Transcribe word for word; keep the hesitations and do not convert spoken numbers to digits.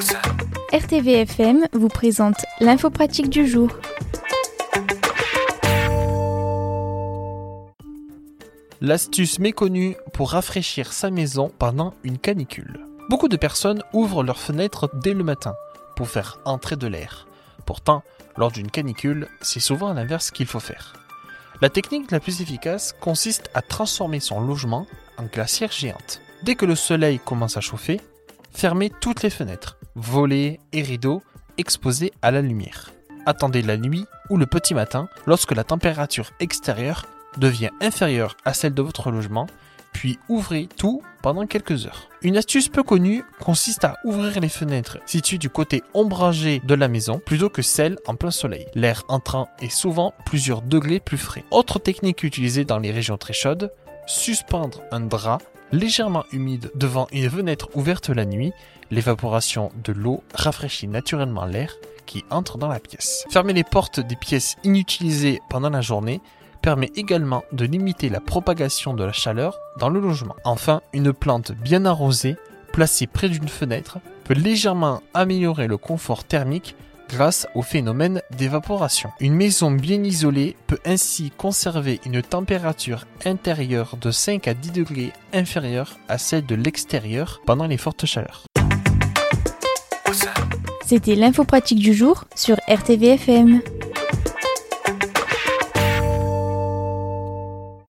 R T V F M vous présente l'info pratique du jour. L'astuce méconnue pour rafraîchir sa maison pendant une canicule. Beaucoup de personnes ouvrent leurs fenêtres dès le matin pour faire entrer de l'air. Pourtant, lors d'une canicule, c'est souvent l'inverse qu'il faut faire. La technique la plus efficace consiste à transformer son logement en glacière géante. Dès que le soleil commence à chauffer, fermez toutes les fenêtres, volets et rideaux exposés à la lumière. Attendez la nuit ou le petit matin lorsque la température extérieure devient inférieure à celle de votre logement, puis ouvrez tout pendant quelques heures. Une astuce peu connue consiste à ouvrir les fenêtres situées du côté ombragé de la maison plutôt que celles en plein soleil. L'air entrant est souvent plusieurs degrés plus frais. Autre technique utilisée dans les régions très chaudes, suspendre un drap légèrement humide devant une fenêtre ouverte la nuit. L'évaporation de l'eau rafraîchit naturellement l'air qui entre dans la pièce. Fermer les portes des pièces inutilisées pendant la journée permet également de limiter la propagation de la chaleur dans le logement. Enfin, une plante bien arrosée, placée près d'une fenêtre, peut légèrement améliorer le confort thermique grâce au phénomène d'évaporation. Une maison bien isolée peut ainsi conserver une température intérieure de cinq à dix degrés inférieure à celle de l'extérieur pendant les fortes chaleurs. C'était l'info pratique du jour sur R T V F M.